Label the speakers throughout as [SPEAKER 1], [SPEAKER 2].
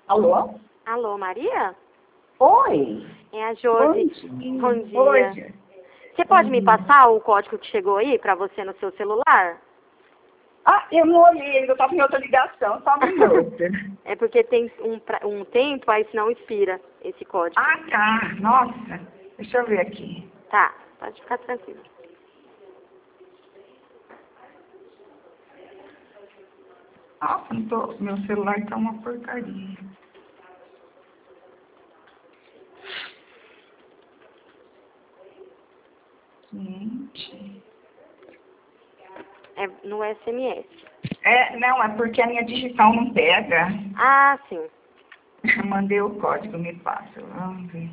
[SPEAKER 1] Alô?
[SPEAKER 2] Alô, Maria?
[SPEAKER 1] Oi.
[SPEAKER 2] É a Josi. Bom dia.
[SPEAKER 1] Oi.
[SPEAKER 2] Você pode me passar o código que chegou aí pra você no seu celular?
[SPEAKER 1] Ah, eu não olhei, eu estava em outra ligação, só um minuto.
[SPEAKER 2] É porque tem um tempo, aí senão expira esse código.
[SPEAKER 1] Ah, tá. Nossa. Deixa eu ver aqui.
[SPEAKER 2] Tá, pode ficar tranquilo.
[SPEAKER 1] Nossa, não tô... meu celular tá uma porcaria. Gente.
[SPEAKER 2] É no SMS.
[SPEAKER 1] Não, é porque a minha digital não pega.
[SPEAKER 2] Ah, sim.
[SPEAKER 1] Mandei o código, me passa. Vamos ver.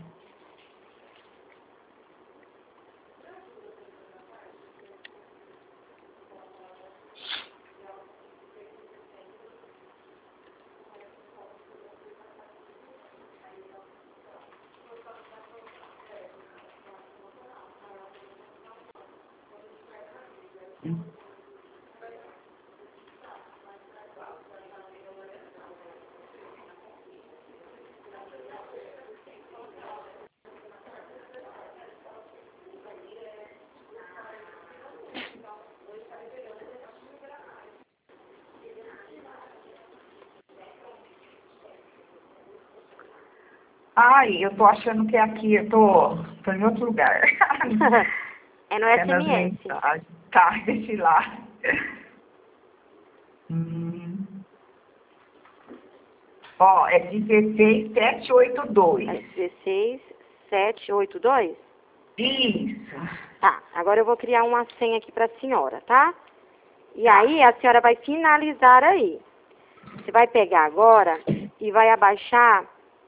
[SPEAKER 1] Ai, eu tô achando que é aqui, eu tô em outro lugar.
[SPEAKER 2] É no
[SPEAKER 1] É nas
[SPEAKER 2] SMS.
[SPEAKER 1] mensagens. Tá, deixa eu ir lá. Ó, é 16782.
[SPEAKER 2] É 16782?
[SPEAKER 1] Isso.
[SPEAKER 2] Tá, agora eu vou criar uma senha aqui pra senhora, tá? E
[SPEAKER 1] Tá.
[SPEAKER 2] aí a senhora vai finalizar aí. Você vai pegar agora e vai abaixar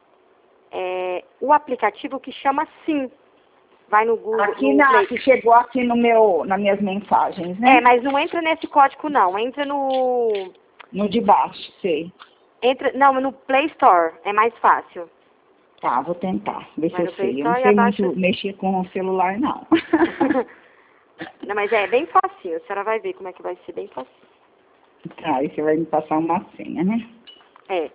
[SPEAKER 2] o aplicativo que chama Sim. Vai no Google,
[SPEAKER 1] Aqui
[SPEAKER 2] no Play.
[SPEAKER 1] que chegou aqui nas minhas mensagens, né?
[SPEAKER 2] Mas não entra nesse código não, entra no...
[SPEAKER 1] No de baixo, sei.
[SPEAKER 2] Não, no Play Store, é mais fácil.
[SPEAKER 1] Tá, vou tentar, ver se
[SPEAKER 2] Vai
[SPEAKER 1] eu
[SPEAKER 2] no Play
[SPEAKER 1] sei. Eu não
[SPEAKER 2] Store e
[SPEAKER 1] sei
[SPEAKER 2] abaixa...
[SPEAKER 1] muito mexer com o celular, não.
[SPEAKER 2] Não, mas é bem facinho, a senhora vai ver como é que vai ser bem fácil.
[SPEAKER 1] Tá, aí você vai me passar uma senha, né?
[SPEAKER 2] É.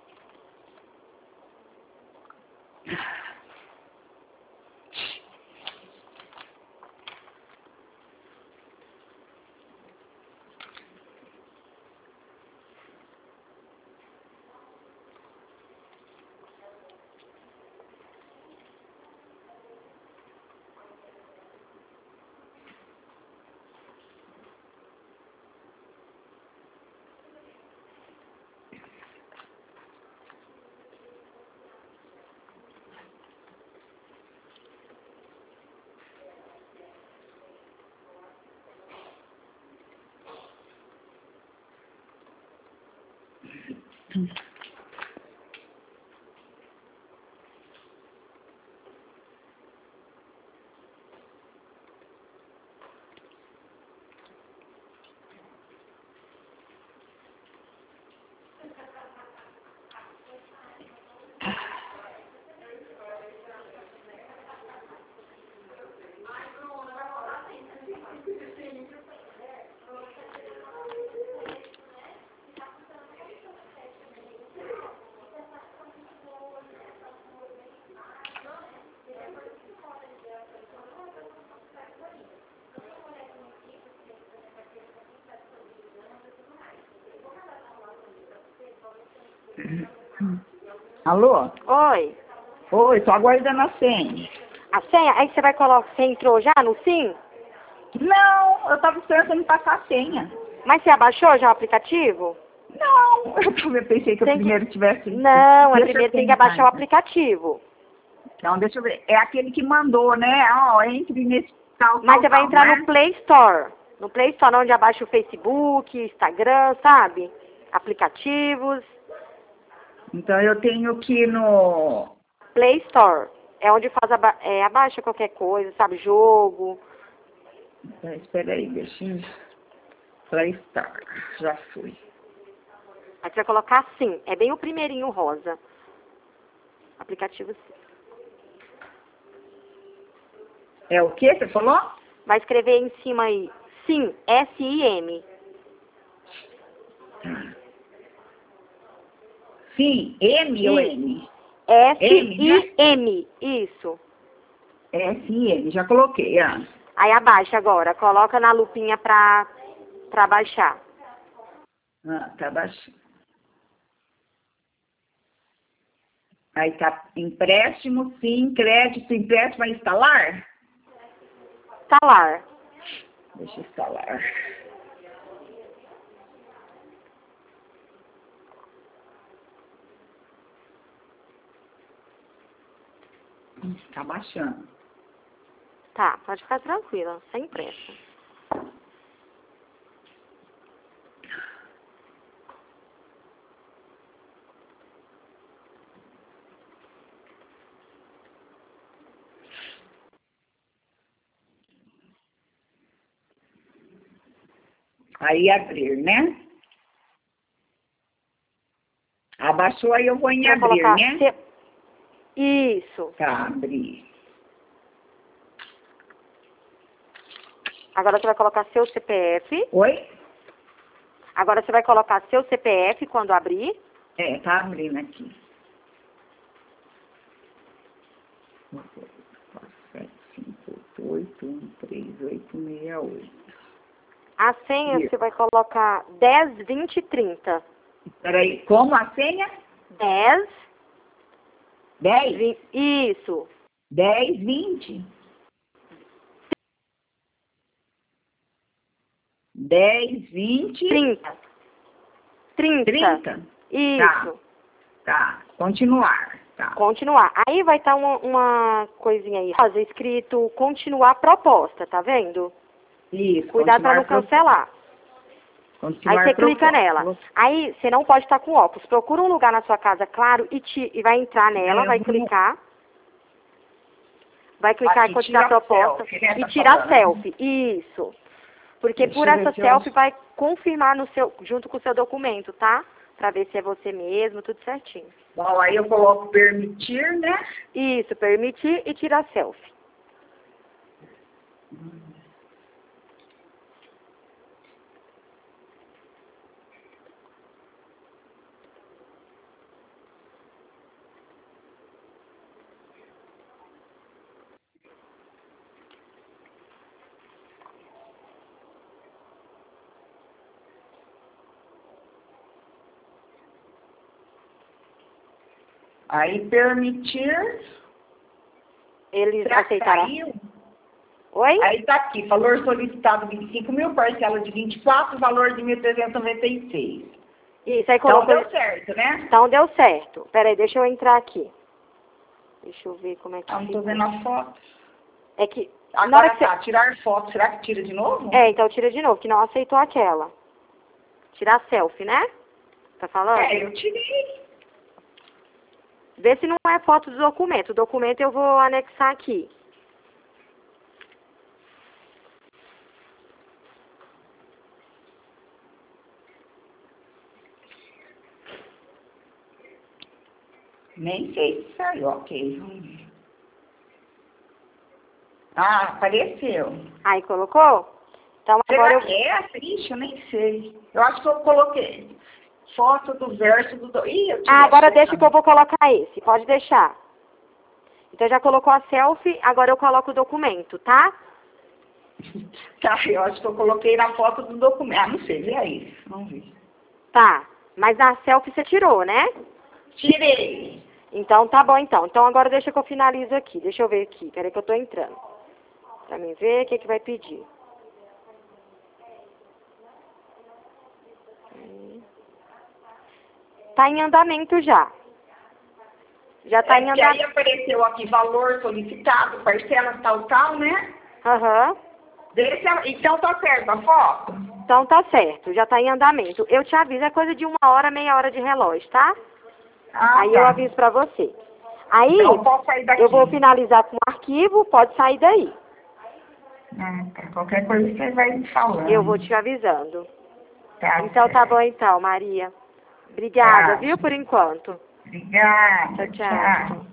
[SPEAKER 1] Alô?
[SPEAKER 2] Oi.
[SPEAKER 1] Oi, tô aguardando a senha.
[SPEAKER 2] A senha, aí você vai colocar, você entrou já no Sim?
[SPEAKER 1] Não, eu tava esperando você me passar a senha.
[SPEAKER 2] Mas você abaixou já o aplicativo?
[SPEAKER 1] Não, eu pensei que eu
[SPEAKER 2] Tem que...
[SPEAKER 1] primeiro tivesse...
[SPEAKER 2] Não,
[SPEAKER 1] Deixa eu
[SPEAKER 2] primeiro tem que
[SPEAKER 1] tentar,
[SPEAKER 2] abaixar o
[SPEAKER 1] então.
[SPEAKER 2] aplicativo.
[SPEAKER 1] Então, deixa eu ver. É aquele que mandou, né? Ó, entre nesse tal,
[SPEAKER 2] Mas
[SPEAKER 1] tal,
[SPEAKER 2] você vai
[SPEAKER 1] tal,
[SPEAKER 2] entrar
[SPEAKER 1] né?
[SPEAKER 2] no Play Store. No Play Store, onde abaixa o Facebook, Instagram, sabe? Aplicativos.
[SPEAKER 1] Então, eu tenho que ir no...
[SPEAKER 2] Play Store. É onde faz abaixa qualquer coisa, sabe? Jogo.
[SPEAKER 1] Tá, espera aí, deixa eu... Play Store. Já fui.
[SPEAKER 2] Aí você vai colocar Sim. É bem o primeirinho rosa. Aplicativo Sim.
[SPEAKER 1] É o que você falou?
[SPEAKER 2] Vai escrever em cima aí. Sim. S-I-M.
[SPEAKER 1] Sim, M ou N?
[SPEAKER 2] S-I-M, isso.
[SPEAKER 1] S-I-M, já coloquei,
[SPEAKER 2] Aí abaixa agora, coloca na lupinha pra baixar.
[SPEAKER 1] Tá baixando. Aí tá empréstimo, sim, crédito, empréstimo, vai instalar?
[SPEAKER 2] Instalar.
[SPEAKER 1] Deixa eu instalar. Tá baixando.
[SPEAKER 2] Tá, pode ficar tranquila, sem pressa.
[SPEAKER 1] Aí abrir, né? Abaixou, aí eu vou em abrir, né?
[SPEAKER 2] Isso.
[SPEAKER 1] Tá, abrir.
[SPEAKER 2] Agora você vai colocar seu CPF.
[SPEAKER 1] Oi?
[SPEAKER 2] Agora você vai colocar seu CPF quando abrir.
[SPEAKER 1] Tá abrindo aqui. 758813868.
[SPEAKER 2] A senha você vai colocar 10, 20 e 30.
[SPEAKER 1] Peraí, como a senha?
[SPEAKER 2] 10.
[SPEAKER 1] 10?
[SPEAKER 2] 20, isso.
[SPEAKER 1] 10, 20. 10, 20.
[SPEAKER 2] 30.
[SPEAKER 1] 30?
[SPEAKER 2] Isso.
[SPEAKER 1] Tá. Continuar. Tá.
[SPEAKER 2] Continuar. Aí vai estar uma coisinha aí, rosa, escrito continuar proposta, tá vendo?
[SPEAKER 1] Isso.
[SPEAKER 2] Cuidado pra não cancelar.
[SPEAKER 1] Continuar
[SPEAKER 2] Aí você clica
[SPEAKER 1] proposta.
[SPEAKER 2] nela. Aí você não pode estar com óculos. Procura um lugar na sua casa claro e vai entrar nela, vai clicar. Vai clicar em continuar proposta e tirar selfie. Isso. Porque por essa selfie vai confirmar junto com o seu documento, tá? Pra ver se é você mesmo, tudo certinho.
[SPEAKER 1] Bom, aí eu coloco permitir, né?
[SPEAKER 2] Isso, permitir e tirar selfie.
[SPEAKER 1] Aí permitir.
[SPEAKER 2] Eles aceitaram. Oi?
[SPEAKER 1] Aí tá aqui, valor solicitado 25 mil, parcela de 24, valor de 1.396.
[SPEAKER 2] Isso, aí colocou.
[SPEAKER 1] Então deu certo, né?
[SPEAKER 2] Então deu certo. Peraí, deixa eu entrar aqui. Deixa eu ver como é que
[SPEAKER 1] Não tô vendo a foto.
[SPEAKER 2] É que...
[SPEAKER 1] Agora tá, tirar foto, será que tira de novo?
[SPEAKER 2] Então tira de novo, que não aceitou aquela. Tirar selfie, né? Tá falando?
[SPEAKER 1] Eu tirei.
[SPEAKER 2] Vê se não é foto do documento. O documento eu vou anexar aqui.
[SPEAKER 1] Nem sei se saiu, ok. Vamos ver. Apareceu.
[SPEAKER 2] Aí colocou? Então agora
[SPEAKER 1] Será que é essa? Ixi, eu nem sei. Eu acho que eu coloquei foto do verso do... Ih, eu tirei
[SPEAKER 2] agora deixa que eu vou colocar esse. Pode deixar. Então já colocou a selfie, agora eu coloco o documento, tá?
[SPEAKER 1] Tá, eu acho que eu coloquei na foto do documento. Não sei, vê aí. Vamos ver.
[SPEAKER 2] Tá, mas na selfie você tirou, né?
[SPEAKER 1] Tirei.
[SPEAKER 2] Então tá bom então. Então agora deixa que eu finalizo aqui. Deixa eu ver aqui. Peraí que eu tô entrando. Pra mim ver o que vai pedir. Tá em andamento já. Já tá em andamento.
[SPEAKER 1] Aí apareceu aqui valor solicitado, parcela tal, né?
[SPEAKER 2] Aham.
[SPEAKER 1] Então tá certo a foto?
[SPEAKER 2] Então tá certo, já tá em andamento. Eu te aviso, é coisa de 1 hora, meia hora de relógio, tá? Aí eu aviso pra você. Aí,
[SPEAKER 1] então, eu posso sair daqui.
[SPEAKER 2] Eu vou finalizar com o arquivo, pode sair daí.
[SPEAKER 1] Qualquer coisa você vai me falando.
[SPEAKER 2] Eu vou te avisando.
[SPEAKER 1] Tá
[SPEAKER 2] então
[SPEAKER 1] certo.
[SPEAKER 2] Tá bom então, Maria. Obrigada, viu, por enquanto.
[SPEAKER 1] Obrigada.
[SPEAKER 2] Tchau.